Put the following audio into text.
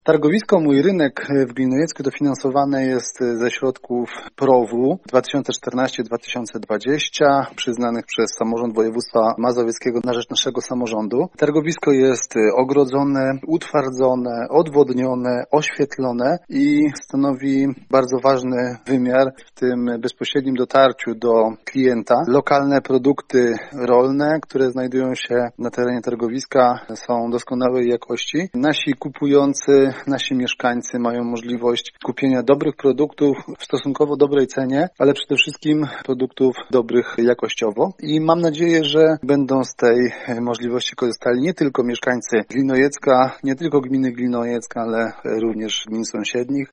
Targowisko Mój Rynek w Glinojecku dofinansowane jest ze środków PROW 2014-2020 przyznanych przez Samorząd Województwa Mazowieckiego na rzecz naszego samorządu. Targowisko jest ogrodzone, utwardzone, odwodnione, oświetlone i stanowi bardzo ważny wymiar w tym bezpośrednim dotarciu do klienta. Lokalne produkty rolne, które znajdują się na terenie targowiska, są doskonałej jakości. Nasi kupujący, nasi mieszkańcy mają możliwość kupienia dobrych produktów w stosunkowo dobrej cenie, ale przede wszystkim produktów dobrych jakościowo. I mam nadzieję, że będą z tej możliwości korzystali nie tylko mieszkańcy Glinojecka, nie tylko gminy Glinojecka, ale również gmin sąsiednich.